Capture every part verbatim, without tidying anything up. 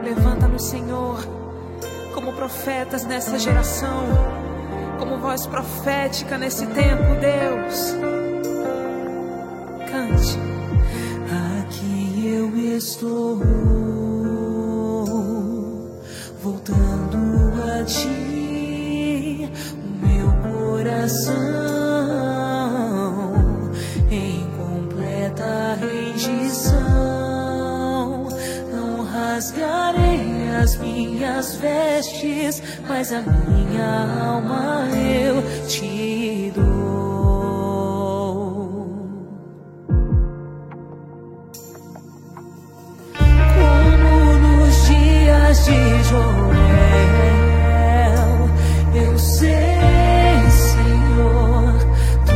Levanta-nos, Senhor, como profetas nessa geração, como voz profética nesse tempo, Deus. Cante. Aqui eu estou, voltando a ti, o meu coração em completa rendição. Não rasgarei as minhas vestes, mas a minha alma eu te dou. De Joel, eu sei, Senhor, tu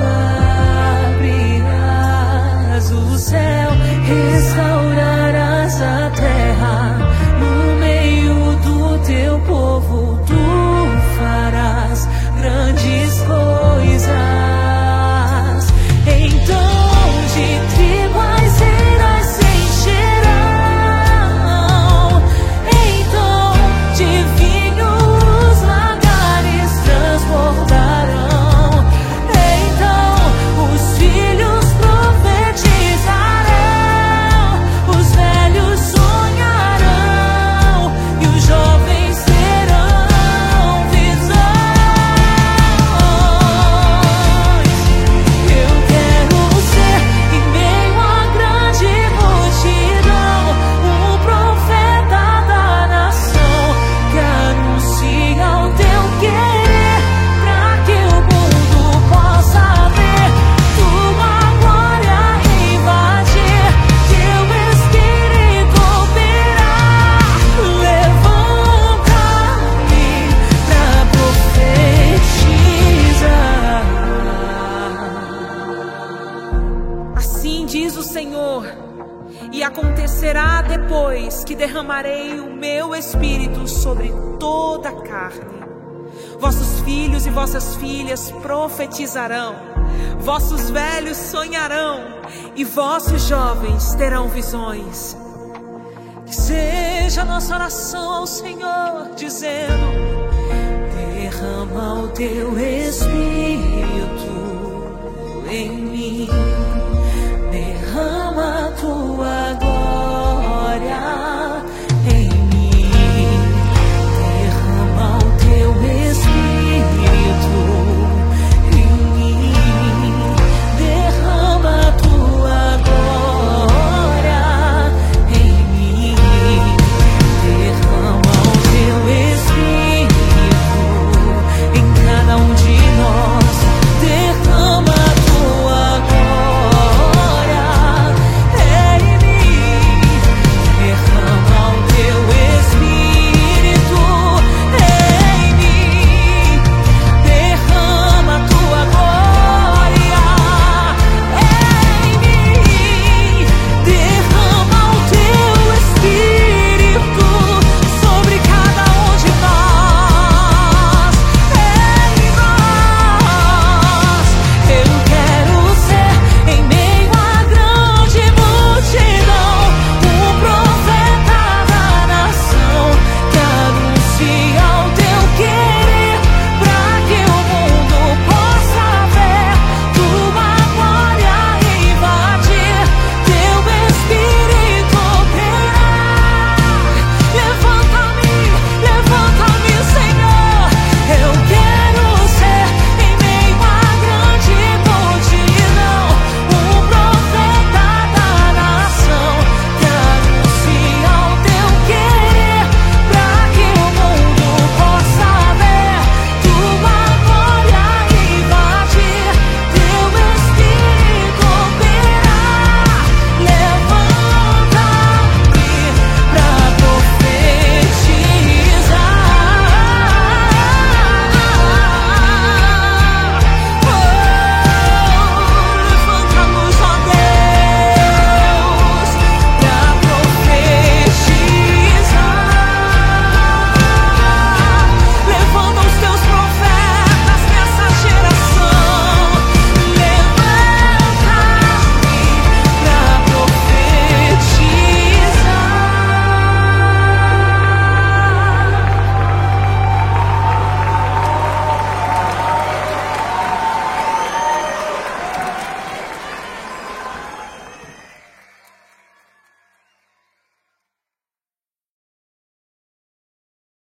abrirás o céu, restaurarás a terra, no meio do teu povo tu farás grandes coisas. Então de trigo as eiras se encherão, que derramarei o meu espírito sobre toda a carne. Vossos filhos e vossas filhas profetizarão, vossos velhos sonharão e vossos jovens terão visões. Que seja a nossa oração ao Senhor, dizendo: derrama o teu espírito em mim, derrama a tua glória